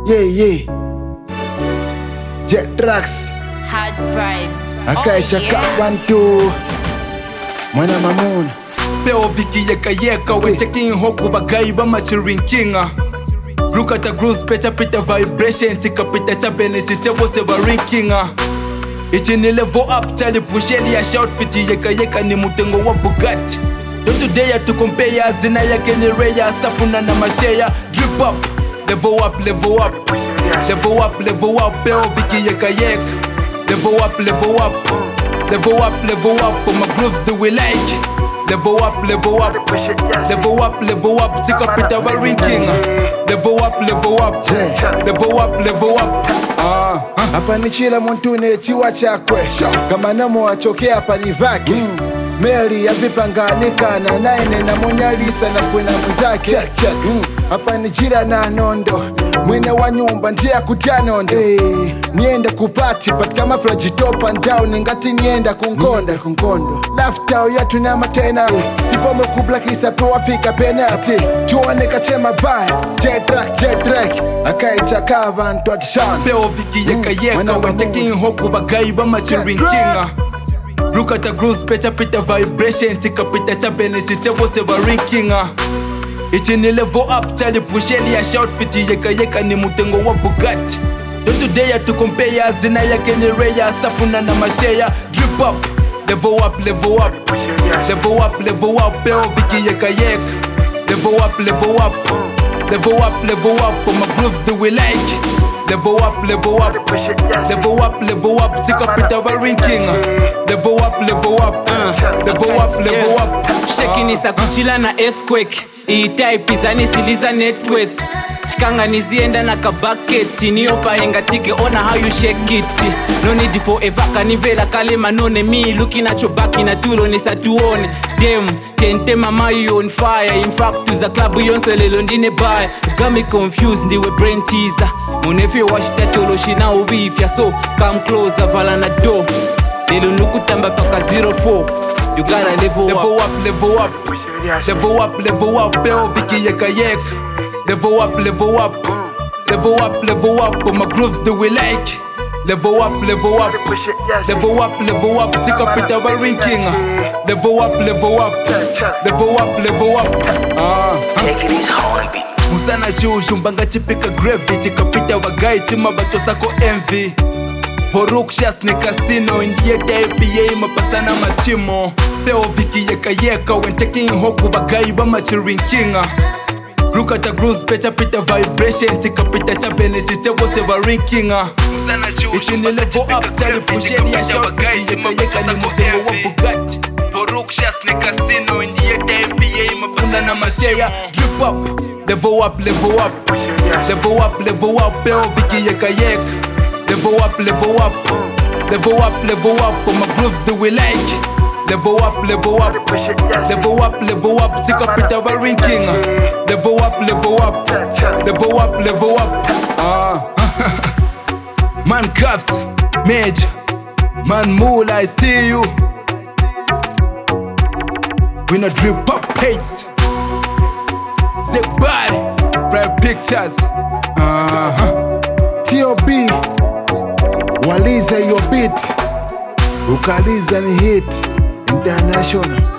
Yeah. Jet tracks. Hard vibes. Akai chaka 1-2. Mwana mamuna. Peo viki yeka wetaking hoku bagai ba machirinkinga. Look at the grooves, pecha pita vibration, tika pita cha benefit, wose ba rinkinga. Ichi ni level up, chali pusheli ya shout fiti yeka ni mutengo wa Bugatti. Don't today ya to compare, zina yake ni reya, safuna na mashea. Drip up, level up. Level up, peo viki yeka. Level up. Level up, my grooves do we like. Level up. Tika pita wa rinkinga. Level up. Hapa ni chila montune chiwa chakwe. Kama namo achoke hapa ni vake. Meli ya vipanganika na naine na monyalisa na fuena mwizake. Hapa ni chila na nondo. Mwene wa nyumba njia kutia nondo. Niende kupati but kama flaji top and down. Ngati nienda kunkondo. Laftao ya tunama tena. Ifome kubla kisa proa fika penalty. Juwane kachema baya. Jet track. Akai chaka vantu atishan. Peo viki yeka wetaking hoku bagai ba machirinkinga. Look at the grooves, pecha pita vibration, tika pita cha benefit, wose ba rinkinga. Ichi ni level up, chali pusheli ya shout fiti yeka ni mutengo wa Bugatti. Don't today ya to compare, zina yake ni reya, safuna na mashea. Drip up, level up. Peo viki yeka. Level up, my grooves do we like. Level up. Tika pita wa rinkinga. Level up. Shekini sa kuchila na earthquake. Iitai pizani siliza net worth. Shikanga nizienda na kabaketi. Niopa enga tike ona how you shake it. No need for ever kanivela kale manone. Me looking at your back in a tulo nisa tuone. Damn, tente mama you on fire. In fact to the club you onsele londine buy. Got me confused ndiwe brain teaser. Munefe wash tatolo shina ubifya. So come closer vala na door. Lelo nukutamba paka 04. You gotta level up. Peo viki yeka. Level up, my grooves do we like. Level up. Tika pita wa rinkinga. Level up. Taking these horny beats. Musana juju mbanga chipika gravy, tika pita wa gai chima bato sako envy. Vorukshas ni casino, indiye DPA mapasana machimo. Peo viki yeka when taking hoku bagai ba machirinkinga. Look at the grooves, pecha pita vibration, tika pita cha benefit, wose ba rinkinga. Ichi ni level up, chali pusheli ya shout fiti yeka ni mutengo wa Bugatti. Vorukshas ni casino, indiye DPA mapasana mashea. Drip up, level up. Peo viki yeka. Level up, my grooves do we like. Level up. Tika pita wa rinkinga. Level up. Man cuffs, Mage, man Mula, I see you. We no drip up hates. Sick body, Fred Pictures. T.O.B. Waliza your beat. Ukaliza ni hit international.